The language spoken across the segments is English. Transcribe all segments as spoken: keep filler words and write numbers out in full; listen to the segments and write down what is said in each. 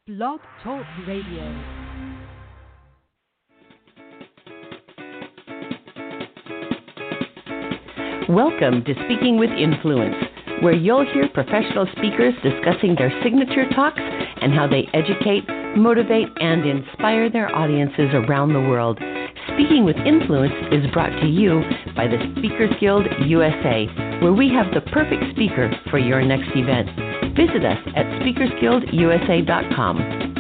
Blog Talk Radio. Welcome to Speaking with Influence, where you'll hear professional speakers discussing their signature talks and how they educate, motivate, and inspire their audiences around the world. Speaking with Influence is brought to you by the Speakers Guild U S A, where we have the perfect speaker for your next event. Visit us at speakers guild u s a dot com.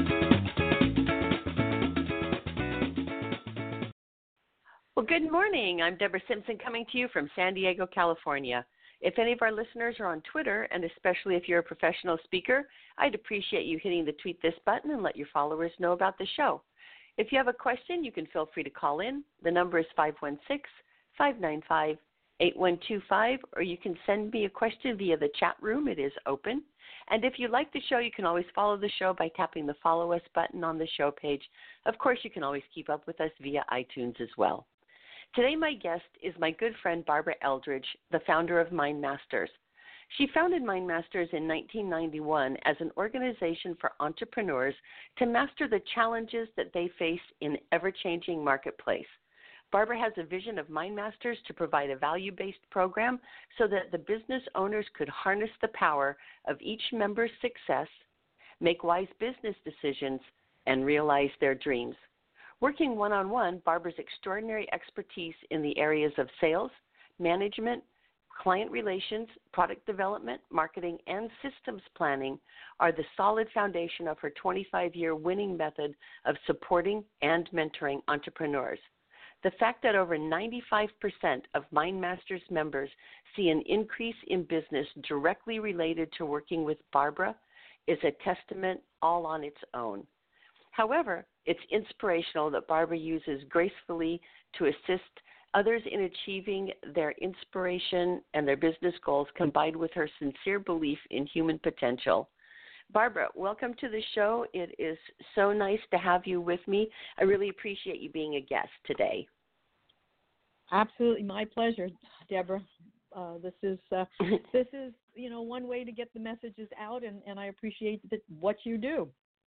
Well, good morning. I'm Deborah Simpson coming to you from San Diego, California. If any of our listeners are on Twitter, and especially if you're a professional speaker, I'd appreciate you hitting the tweet this button and let your followers know about the show. If you have a question, you can feel free to call in. The number is five one six, five nine five, eight one two five, or you can send me a question via the chat room. It is open. And if you like the show, you can always follow the show by tapping the Follow Us button on the show page. Of course, you can always keep up with us via iTunes as well. Today, my guest is my good friend Barbara Eldridge, the founder of MindMasters. She founded MindMasters in nineteen ninety-one as an organization for entrepreneurs to master the challenges that they face in the ever-changing marketplace. Barbara has a vision of MindMasters to provide a value-based program so that the business owners could harness the power of each member's success, make wise business decisions, and realize their dreams. Working one-on-one, Barbara's extraordinary expertise in the areas of sales, management, client relations, product development, marketing, and systems planning are the solid foundation of her twenty-five-year winning method of supporting and mentoring entrepreneurs. The fact that over ninety-five percent of MindMasters members see an increase in business directly related to working with Barbara is a testament all on its own. However, it's inspirational that Barbara uses gracefully to assist others in achieving their inspiration and their business goals, combined with her sincere belief in human potential. Barbara, welcome to the show. It is so nice to have you with me. I really appreciate you being a guest today. Absolutely, my pleasure, Deborah. Uh, this is uh, this is you know one way to get the messages out, and, and I appreciate that what you do.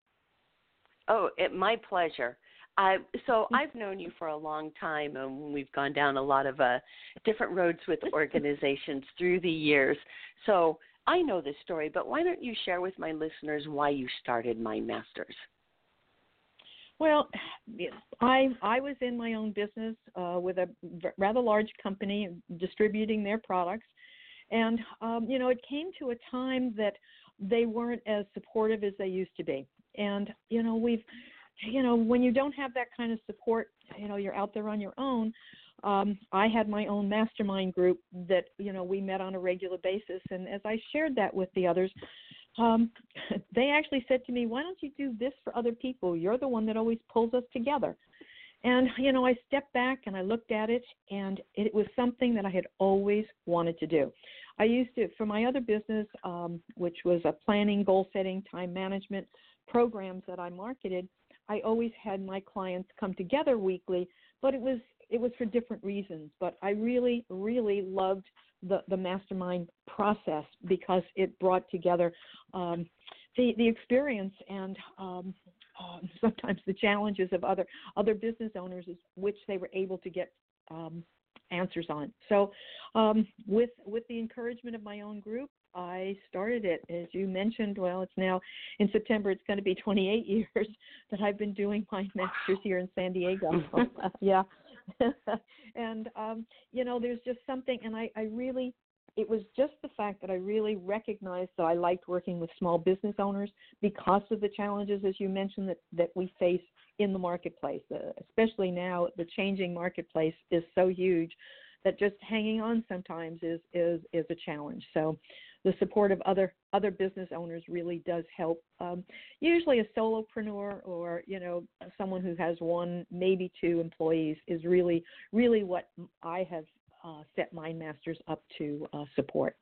Oh, it, my pleasure. Uh, so I've known you for a long time, and we've gone down a lot of uh, different roads with organizations through the years. So I know this story, but why don't you share with my listeners why you started MindMasters? Well, I I was in my own business uh, with a rather large company distributing their products, and um, you know it came to a time that they weren't as supportive as they used to be, and you know we've. You know, when you don't have that kind of support, you know, you're out there on your own. Um, I had my own mastermind group that, you know, we met on a regular basis. And as I shared that with the others, um, they actually said to me, why don't you do this for other people? You're the one that always pulls us together. And, you know, I stepped back and I looked at it, and it was something that I had always wanted to do. I used to, for my other business, um, which was a planning, goal setting, time management programs that I marketed, I always had my clients come together weekly, but it was it was for different reasons. But I really, really loved the, the mastermind process because it brought together um, the the experience and um, uh, sometimes the challenges of other other business owners, which they were able to get um, answers on. So um, with with the encouragement of my own group, I started it. As you mentioned, well, it's now in September, it's going to be twenty-eight years that I've been doing MindMasters here in San Diego. yeah. and, um, you know, there's just something, and I, I really, it was just the fact that I really recognized that I liked working with small business owners because of the challenges, as you mentioned, that, that we face in the marketplace. Uh, especially now, the changing marketplace is so huge that just hanging on sometimes is, is, is a challenge. So the support of other other business owners really does help. Um, usually a solopreneur or, you know, someone who has one, maybe two employees is really, really what I have uh, set MindMasters up to uh, support.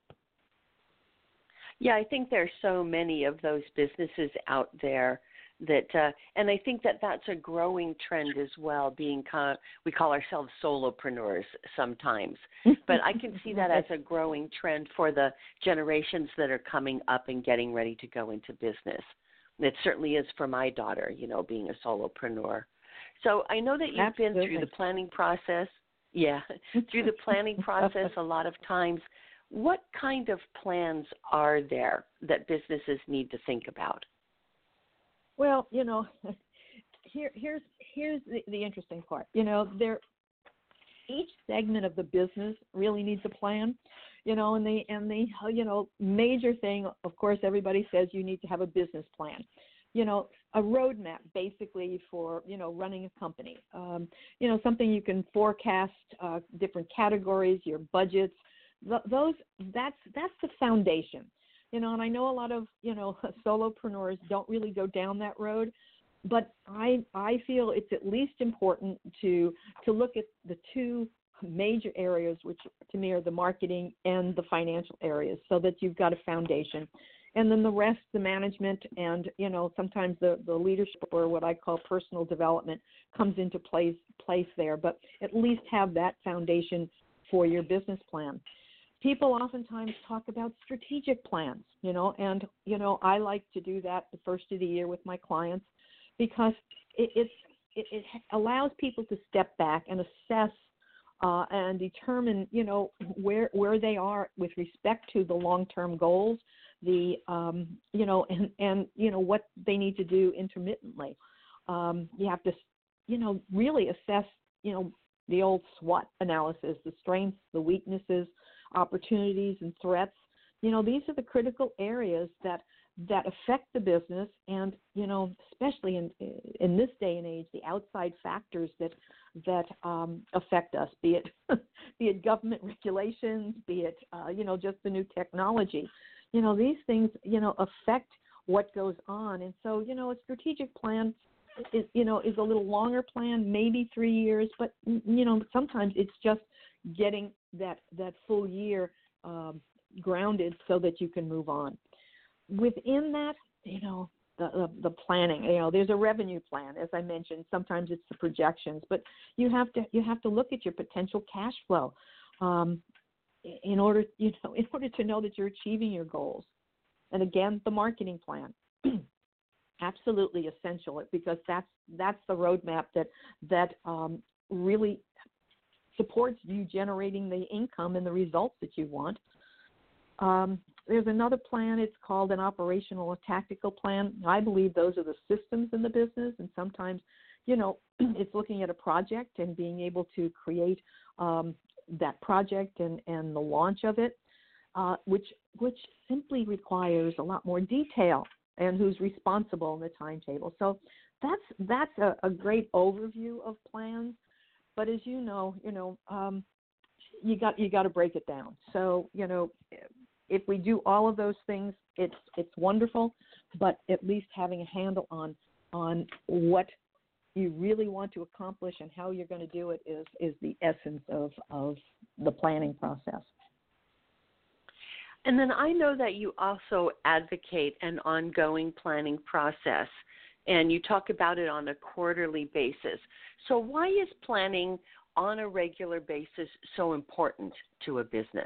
Yeah, I think there's so many of those businesses out there that, uh, and I think that that's a growing trend as well, being kind of, we call ourselves solopreneurs sometimes, but I can see that as a growing trend for the generations that are coming up and getting ready to go into business. And it certainly is for my daughter, you know, being a solopreneur. So I know that you've Absolutely. been through the planning process. Yeah, through the planning process a lot of times. What kind of plans are there that businesses need to think about? Well, you know, here here's here's the, the interesting part. You know, there each segment of the business really needs a plan. You know, and the and the you know major thing, of course, everybody says you need to have a business plan. You know, a roadmap basically for, you know, running a company. Um, you know, something you can forecast, uh, different categories, your budgets. Th- those that's that's the foundation. You know, and I know a lot of, you know, solopreneurs don't really go down that road, but I I feel it's at least important to to look at the two major areas, which to me are the marketing and the financial areas, so that you've got a foundation. And then the rest, the management and, you know, sometimes the, the leadership or what I call personal development comes into place place there. But at least have that foundation for your business plan. People oftentimes talk about strategic plans, you know, and, you know, I like to do that the first of the year with my clients because it, it's, it, it allows people to step back and assess uh, and determine, you know, where where they are with respect to the long-term goals, the, um, you know, and, and, you know, what they need to do intermittently. Um, you have to, you know, really assess, you know, the old SWOT analysis, the strengths, the weaknesses, opportunities, and threats. You know, these are the critical areas that that affect the business, and, you know, especially in in this day and age, the outside factors that that um, affect us, be it be it government regulations, be it uh, you know, just the new technology. You know, these things, you know, affect what goes on, and so, you know, a strategic plan is, you know, is a little longer plan, maybe three years, but, you know, sometimes it's just getting that that full year um, grounded so that you can move on. Within that, you know, the, the the planning, you know, there's a revenue plan, as I mentioned. Sometimes it's the projections, but you have to you have to look at your potential cash flow um, in order, you know, in order to know that you're achieving your goals. And again, the marketing plan, absolutely essential, because that's that's the roadmap that that um, really supports you generating the income and the results that you want. Um, there's another plan. It's called an operational or tactical plan. I believe those are the systems in the business, and sometimes, you know, it's looking at a project and being able to create um, that project and, and the launch of it, uh, which which simply requires a lot more detail and who's responsible in the timetable. So that's that's a, a great overview of plans. But as you know, you know, um, you got you got to break it down. So, you know, if we do all of those things, it's it's wonderful. But at least having a handle on on what you really want to accomplish and how you're going to do it is is the essence of of the planning process. And then I know that you also advocate an ongoing planning process, and you talk about it on a quarterly basis. So why is planning on a regular basis so important to a business?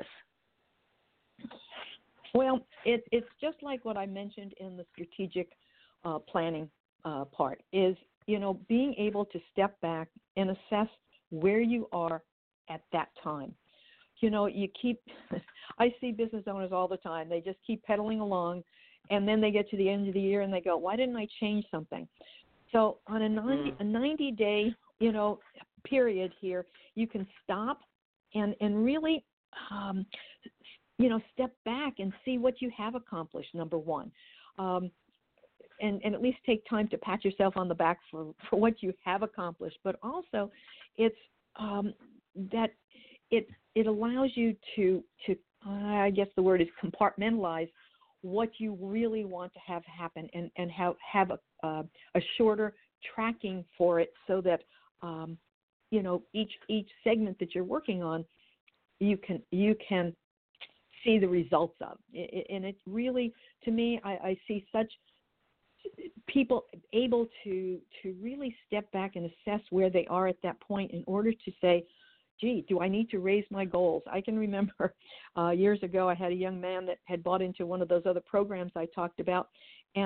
Well, it, it's just like what I mentioned in the strategic uh, planning uh, part is, you know, being able to step back and assess where you are at that time. You know, you keep, I see business owners all the time. They just keep pedaling along, and then they get to the end of the year and they go, why didn't I change something? So on a ninety, mm. a ninety day, you know, period here, you can stop and, and really, um, you know, step back and see what you have accomplished, number one. Um, and, and at least take time to pat yourself on the back for, for what you have accomplished. But also it's um, that it it allows you to, to uh, I guess the word is compartmentalize what you really want to have happen and, and have, have a, uh, a shorter tracking for it so that, um, you know, each each segment that you're working on, you can you can see the results of. It, and it really, to me, I, I see such people able to to really step back and assess where they are at that point in order to say, gee, do I need to raise my goals? I can remember uh, years ago I had a young man that had bought into one of those other programs I talked about, and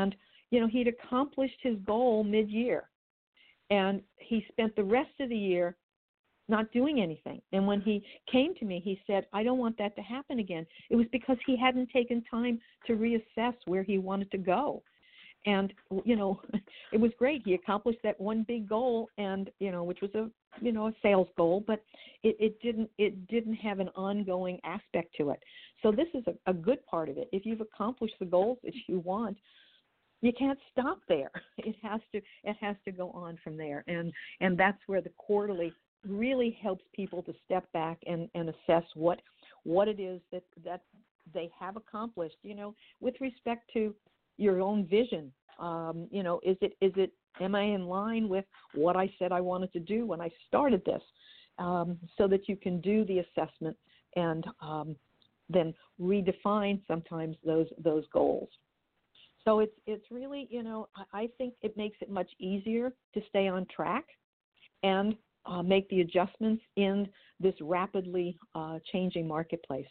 you know, he'd accomplished his goal mid-year, and he spent the rest of the year not doing anything. And when he came to me, he said, I don't want that to happen again. It was because he hadn't taken time to reassess where he wanted to go. And, you know, it was great. He accomplished that one big goal, and, you know, which was a, you know, a sales goal, but it, it didn't, it didn't have an ongoing aspect to it. So this is a, a good part of it. If you've accomplished the goals that you want, you can't stop there. It has to, it has to go on from there. And, and that's where the quarterly really helps people to step back and, and assess what, what it is that, that they have accomplished, you know, with respect to your own vision. Um, you know, is it, is it, am I in line with what I said I wanted to do when I started this? Um, so that you can do the assessment and um, then redefine sometimes those, those goals. So it's, it's really, you know, I, I think it makes it much easier to stay on track and uh, make the adjustments in this rapidly uh, changing marketplace.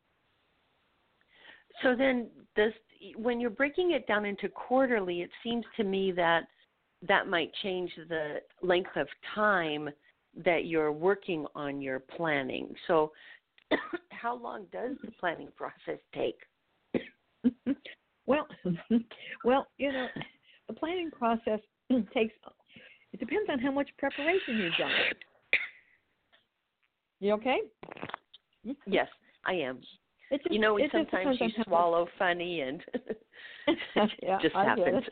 So then, does when you're breaking it down into quarterly, it seems to me that that might change the length of time that you're working on your planning. So how long does the planning process take? Well, well, you know, the planning process takes, it depends on how much preparation you've done. You okay? Yes, I am. It just, you know, it sometimes you swallow much... funny and yeah, just I happens.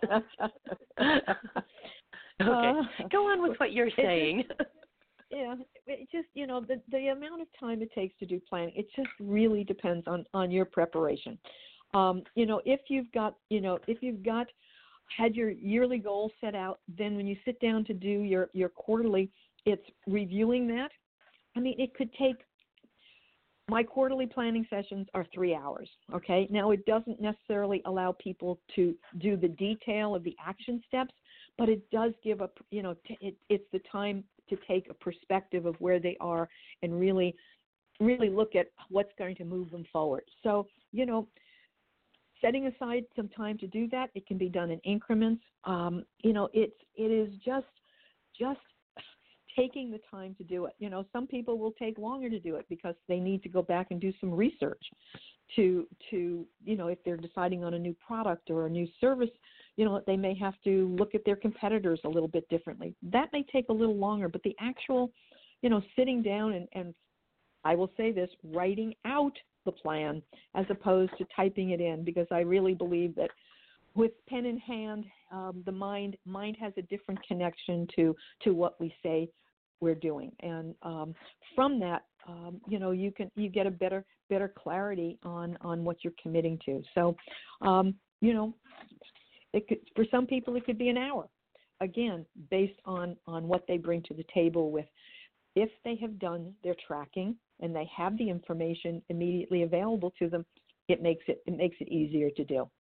Okay, uh, go on with what you're saying. Just, yeah, it just, you know, the, the amount of time it takes to do planning, it just really depends on, on your preparation. Um, you know, if you've got, you know, if you've got, had your yearly goal set out, then when you sit down to do your, your quarterly, it's reviewing that. I mean, it could take, my quarterly planning sessions are three hours, okay? Now, it doesn't necessarily allow people to do the detail of the action steps, but it does give a, you know, t- it, it's the time to take a perspective of where they are and really, really look at what's going to move them forward. So, you know, setting aside some time to do that, it can be done in increments. Um, you know, it's, it is just, just taking the time to do it. You know, some people will take longer to do it because they need to go back and do some research to, to, you know, if they're deciding on a new product or a new service, you know, they may have to look at their competitors a little bit differently. That may take a little longer, but the actual, you know, sitting down and, and I will say this, writing out the plan as opposed to typing it in, because I really believe that with pen in hand, um, the mind mind has a different connection to to what we say we're doing, and um, from that, um, you know, you can you get a better better clarity on on what you're committing to. So, um, you know, it could, for some people it could be an hour, again based on on what they bring to the table. With if they have done their tracking and they have the information immediately available to them, it makes it it makes it easier to do.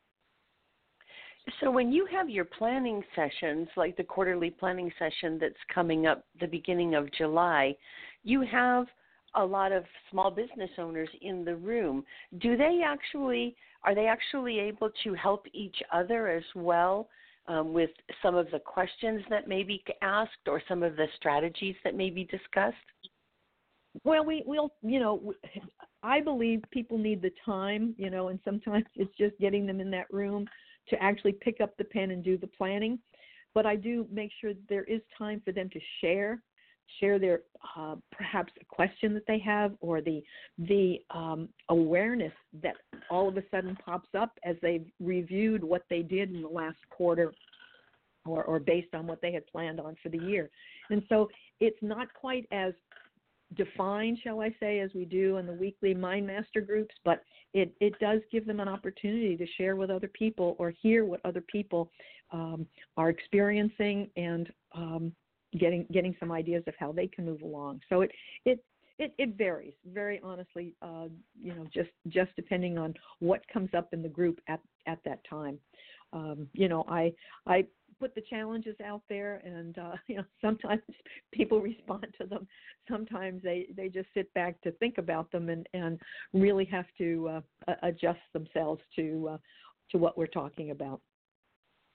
So when you have your planning sessions, like the quarterly planning session that's coming up the beginning of July, you have a lot of small business owners in the room. Do they actually, are they actually able to help each other as well um, with some of the questions that may be asked or some of the strategies that may be discussed? Well, we, we'll, you know, I believe people need the time, you know, and sometimes it's just getting them in that room to actually pick up the pen and do the planning. But I do make sure that there is time for them to share, share their uh, perhaps a question that they have or the the um, awareness that all of a sudden pops up as they've reviewed what they did in the last quarter or, or based on what they had planned on for the year. And so it's not quite as defined, shall I say, as we do in the weekly Mind Master groups, but it, it does give them an opportunity to share with other people or hear what other people um, are experiencing and um, getting getting some ideas of how they can move along. So it it it, it varies, very honestly, uh, you know, just just depending on what comes up in the group at, at that time. Um, you know, I I put the challenges out there, and uh, you know, sometimes people respond to them. Sometimes they, they just sit back to think about them and, and really have to uh, adjust themselves to uh, to what we're talking about.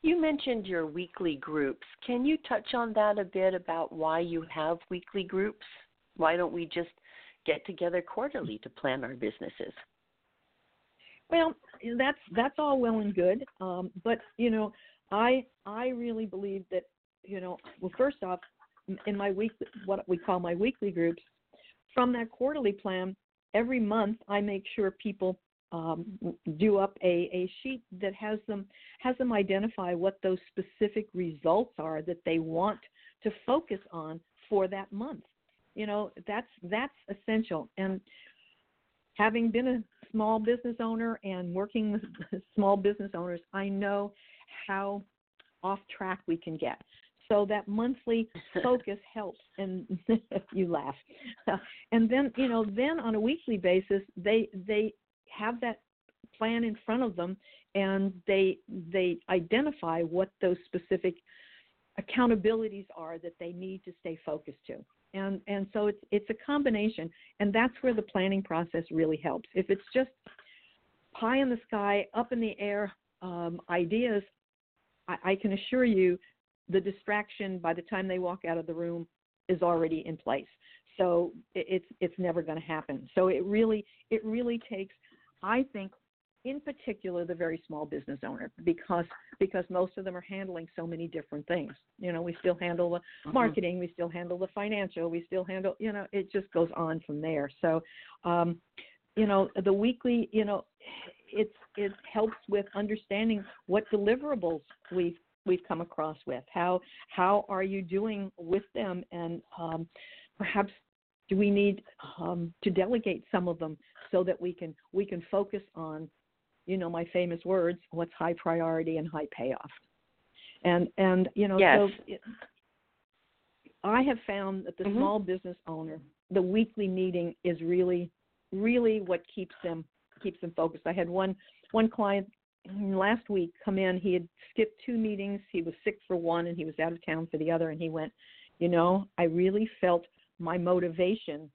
You mentioned your weekly groups. Can you touch on that a bit about why you have weekly groups? Why don't we just get together quarterly to plan our businesses? Well, that's that's all well and good, um, but you know, I I really believe that you know, well, first off, in my week, what we call my weekly groups, from that quarterly plan, every month I make sure people um, do up a, a sheet that has them has them identify what those specific results are that they want to focus on for that month. You know, that's that's essential. And having been a small business owner and working with small business owners, I know how off track we can get. So that monthly focus helps, and you laugh. And then, you know, then on a weekly basis, they they have that plan in front of them, and they they identify what those specific accountabilities are that they need to stay focused to. And and so it's it's a combination, and that's where the planning process really helps. If it's just pie in the sky, up in the air um, ideas, I, I can assure you the distraction by the time they walk out of the room is already in place. So it, it's it's never going to happen. So it really it really takes, I think, in particular, the very small business owner, because because most of them are handling so many different things. You know, we still handle the mm-hmm. marketing, we still handle the financial, we still handle, you know, it just goes on from there. So, um, you know, the weekly, you know, it's it helps with understanding what deliverables we've we've come across with. How how are you doing with them, and um, perhaps do we need um, to delegate some of them so that we can we can focus on, you know, my famous words, what's high priority and high payoff. And, and you know, yes. so it, I have found that the mm-hmm. small business owner, the weekly meeting is really, really what keeps them keeps them focused. I had one one client last week come in. He had skipped two meetings. He was sick for one, and he was out of town for the other. And he went, you know, I really felt my motivation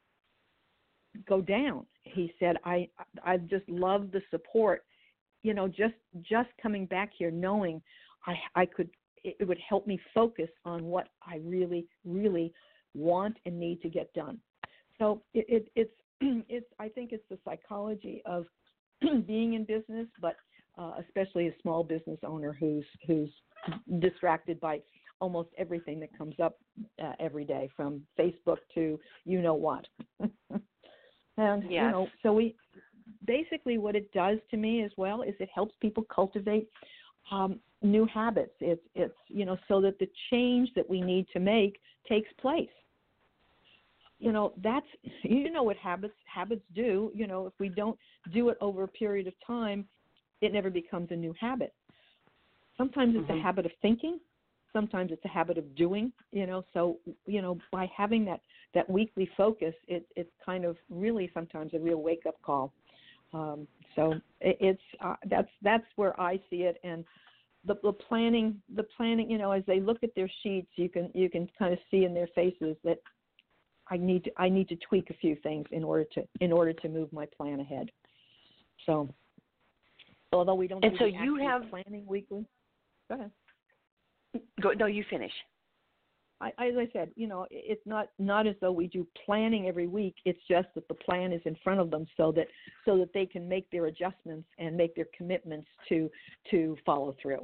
go down. He said, I I just love the support, you know, just just coming back here, knowing I I could, it would help me focus on what I really, really want and need to get done. So it, it it's it's I think it's the psychology of being in business, but uh, especially a small business owner who's who's distracted by almost everything that comes up uh, every day, from Facebook to you know what. And, yes. you know, so we basically what it does to me as well is it helps people cultivate um, new habits. It's, it's, you know, so that the change that we need to make takes place. You know, that's, you know what habits, habits do. You know, if we don't do it over a period of time, it never becomes a new habit. Sometimes it's mm-hmm. a habit of thinking. Sometimes it's a habit of doing, you know, so, you know, by having that, that weekly focus, it, it's kind of really sometimes a real wake-up call. Um, so it, it's uh, that's that's where I see it, and the, the planning, the planning, you know, as they look at their sheets, you can you can kind of see in their faces that I need to, I need to tweak a few things in order to in order to move my plan ahead. So although we don't and do so the you have planning weekly, go ahead. Go, no, you finish. I, as I said, you know, it's not, not as though we do planning every week. It's just that the plan is in front of them so that so that they can make their adjustments and make their commitments to to follow through.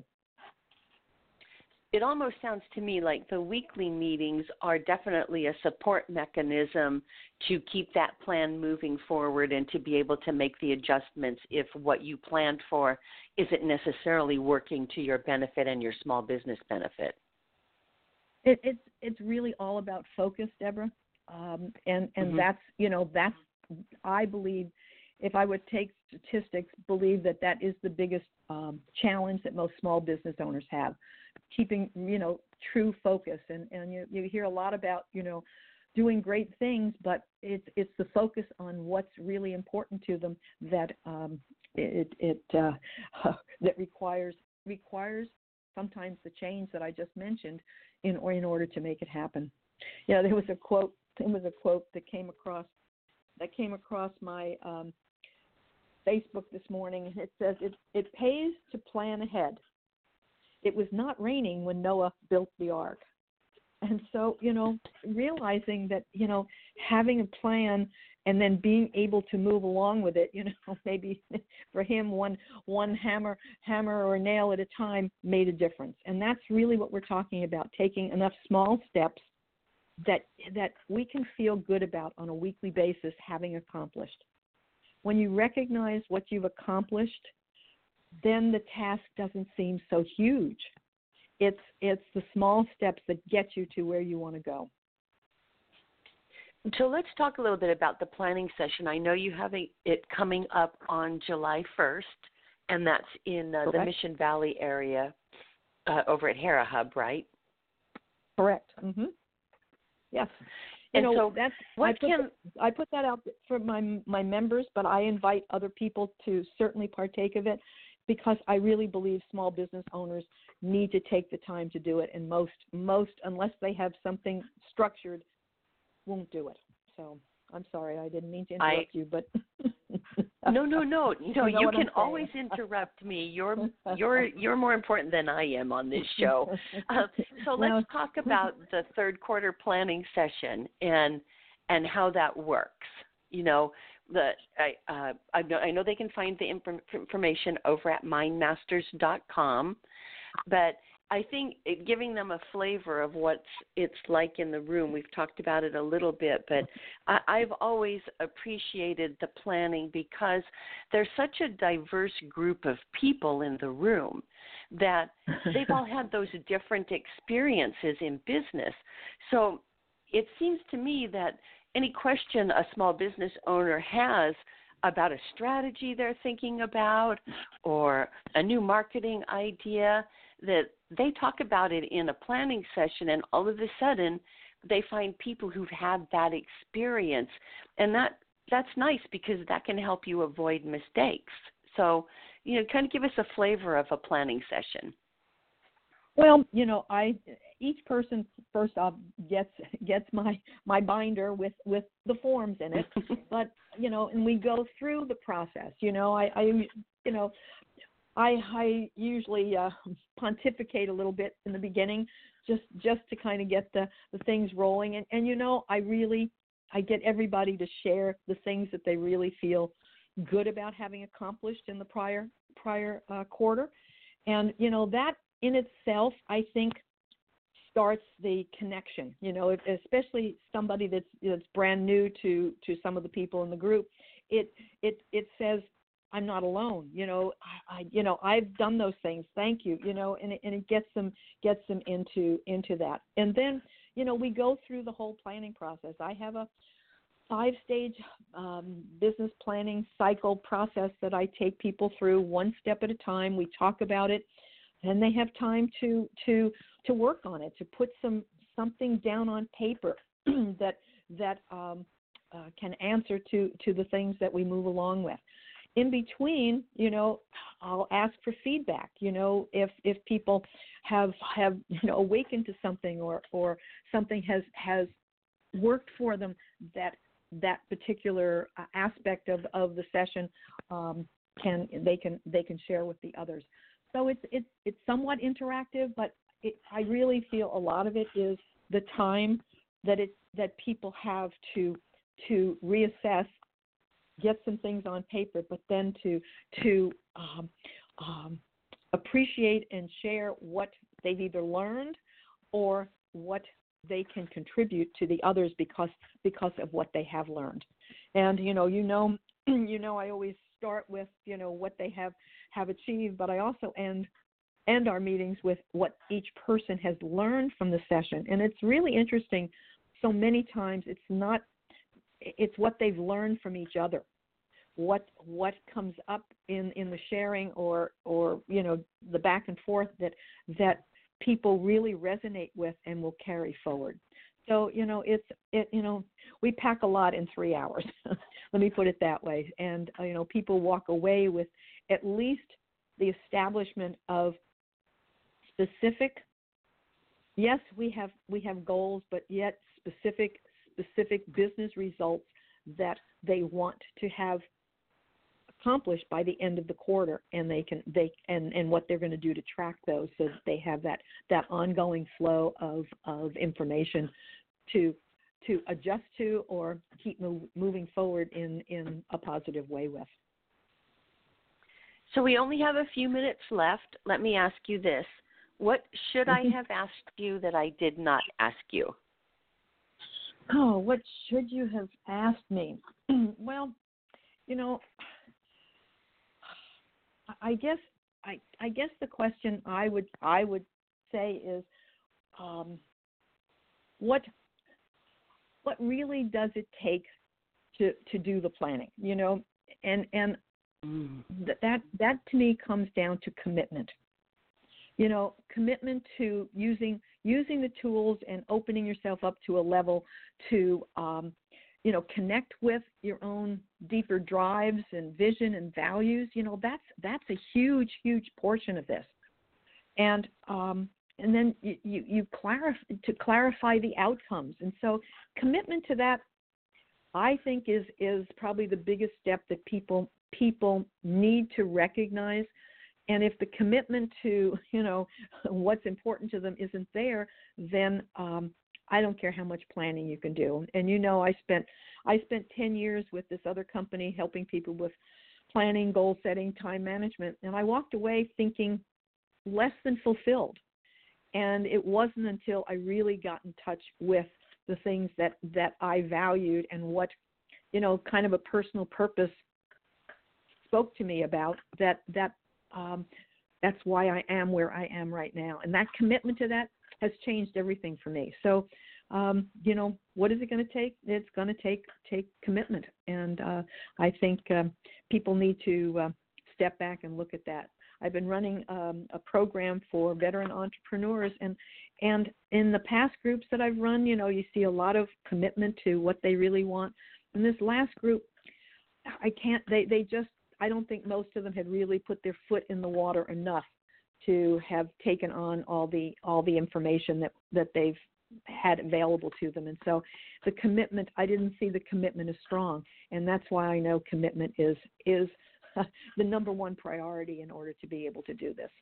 It almost sounds to me like the weekly meetings are definitely a support mechanism to keep that plan moving forward and to be able to make the adjustments if what you planned for isn't necessarily working to your benefit and your small business benefit. It, it's it's really all about focus, Deborah, um, and and mm-hmm. that's you know that's I believe, if I would take statistics, believe that that is the biggest um, challenge that most small business owners have, keeping you know true focus. And and you you hear a lot about you know doing great things, but it's it's the focus on what's really important to them that um, it it uh, that requires requires sometimes the change that I just mentioned in or in order to make it happen. Yeah, there was a quote. There was a quote that came across that came across my um, Facebook this morning. It says, "It it pays to plan ahead. it was not raining when Noah built the ark. And so, you know, realizing that, you know, having a plan and then being able to move along with it, you know, maybe for him one one hammer hammer or nail at a time made a difference. And that's really what we're talking about, taking enough small steps that that we can feel good about on a weekly basis having accomplished. When you recognize what you've accomplished, then the task doesn't seem so huge. It's it's the small steps that get you to where you want to go. So let's talk a little bit about the planning session. I know you have a, it coming up on July first, and that's in uh, the Mission Valley area uh, over at Hera Hub, right? Correct. Mm-hmm. Yes. You and know, so that's what I put, can I put that out for my my members, but I invite other people to certainly partake of it, because I really believe small business owners need to take the time to do it, and most most unless they have something structured, won't do it. So I'm sorry, I didn't mean to interrupt I, you, but no, no, no, no. You can always saying. interrupt me. You're you're you're more important than I am on this show. Uh, so let's well, talk about the third quarter planning session and and how that works. You know, the I uh, I know I know they can find the inf- information over at mind masters dot com, but I think it, giving them a flavor of what it's like in the room, we've talked about it a little bit, but I, I've always appreciated the planning because there's such a diverse group of people in the room that they've all had those different experiences in business. So it seems to me that any question a small business owner has about a strategy they're thinking about or a new marketing idea, that they talk about it in a planning session, and all of a sudden they find people who've had that experience. And that that's nice because that can help you avoid mistakes. So, you know, kind of give us a flavor of a planning session. Well, you know, I each person first off gets gets my my binder with, with the forms in it, but you know, and we go through the process. You know, I, I you know, I I usually uh, pontificate a little bit in the beginning, just just to kind of get the, the things rolling, and and you know, I really I get everybody to share the things that they really feel good about having accomplished in the prior prior uh, quarter, and you know that in itself, I think, starts the connection. You know, if, especially somebody that's that's brand new to, to some of the people in the group, it it it says, I'm not alone. You know, I, I you know I've done those things. Thank you. You know, and it, and it gets them gets them into into that. And then you know we go through the whole planning process. I have a five-stage um, business planning cycle process that I take people through one step at a time. We talk about it. And they have time to to to work on it, to put some something down on paper that that um, uh, can answer to, to the things that we move along with. In between, you know, I'll ask for feedback. You know, if if people have have you know awakened to something or or something has has worked for them, that that particular aspect of, of the session um, can they can they can share with the others. So it's it's it's somewhat interactive, but it, I really feel a lot of it is the time that it that people have to to reassess, get some things on paper, but then to to um, um, appreciate and share what they've either learned or what they can contribute to the others because because of what they have learned. And you know, you know, you know, I always start with you know what they have have achieved, but I also end end our meetings with what each person has learned from the session. And it's really interesting. So many times it's not it's what they've learned from each other. What what comes up in, in the sharing or or you know the back and forth that that people really resonate with and will carry forward. So you know it's it you know we pack a lot in three hours. Let me put it that way. And uh, you know people walk away with at least the establishment of specific. Yes, we have we have goals, but yet specific specific business results that they want to have accomplished by the end of the quarter, and they can they and, and what they're going to do to track those so that they have that that ongoing flow of of information to to adjust to or keep move, moving forward in, in a positive way with. So we only have a few minutes left. Let me ask you this. What should I have asked you that I did not ask you? Oh, what should you have asked me? Well, you know, I guess I, I guess the question I would I would say is, um, what what really does it take to, to do the planning? You know, and and mm. that that to me comes down to commitment. You know, commitment to using using the tools and opening yourself up to a level to, um, you know, connect with your own deeper drives and vision and values. You know, that's that's a huge, huge portion of this. And um, and then you, you, you clarify to clarify the outcomes. And so commitment to that, I think, is is probably the biggest step that people people need to recognize. And if the commitment to, you know, what's important to them isn't there, then um, I don't care how much planning you can do. And you know, I spent I spent ten years with this other company helping people with planning, goal setting, time management, and I walked away thinking less than fulfilled. And it wasn't until I really got in touch with the things that, that I valued and what, you know, kind of a personal purpose spoke to me about that that Um, that's why I am where I am right now. And that commitment to that has changed everything for me. So, um, you know, what is it going to take? It's going to take take commitment. And uh, I think um, people need to uh, step back and look at that. I've been running um, a program for veteran entrepreneurs, and and in the past groups that I've run, you know, you see a lot of commitment to what they really want. In this last group, I can't, they, they just, I don't think most of them had really put their foot in the water enough to have taken on all the all the information that, that they've had available to them. And so the commitment, I didn't see the commitment as strong. And that's why I know commitment is is the number one priority in order to be able to do this.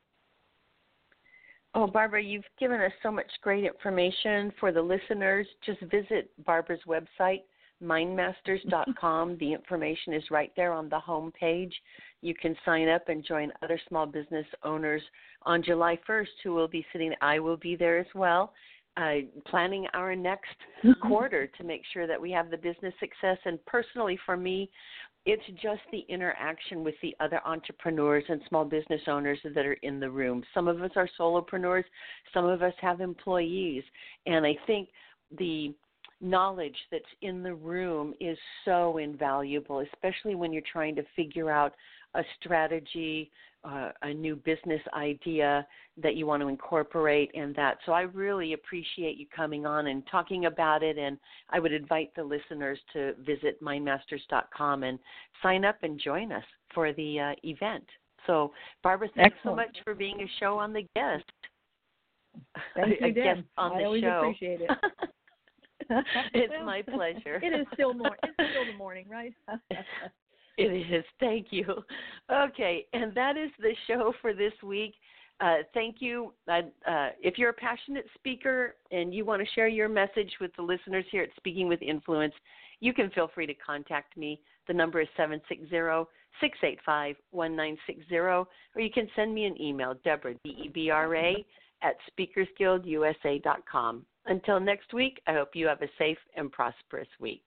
Oh, Barbara, you've given us so much great information for the listeners. Just visit Barbara's website, mind masters dot com. The information is right there on the home page. You can sign up and join other small business owners on July first who will be sitting. I will be there as well, uh, planning our next quarter to make sure that we have the business success. And personally for me, it's just the interaction with the other entrepreneurs and small business owners that are in the room. Some of us are solopreneurs. Some of us have employees. And I think the knowledge that's in the room is so invaluable, especially when you're trying to figure out a strategy, uh, a new business idea that you want to incorporate in that. So I really appreciate you coming on and talking about it, and I would invite the listeners to visit mind masters dot com and sign up and join us for the uh, event. So, Barbara, thanks Excellent. so much for being a show on the guest. Thank you, a guest Deb. on I the always show. appreciate it. It's well, my pleasure. It is still more. It's still the morning, right? It is. Thank you. Okay, and that is the show for this week. Uh, thank you. Uh, uh, if you're a passionate speaker and you want to share your message with the listeners here at Speaking with Influence, you can feel free to contact me. The number is seven six zero, six eight five, one nine six zero, or you can send me an email, Deborah, D E B R A, at speakers guild U S A dot com. Until next week, I hope you have a safe and prosperous week.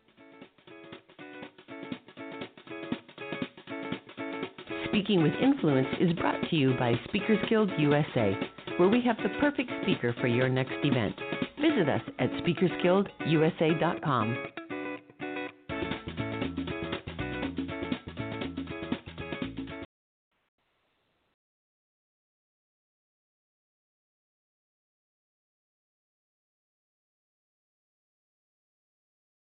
Speaking with Influence is brought to you by Speakers Guild U S A, where we have the perfect speaker for your next event. Visit us at speakers guild U S A dot com.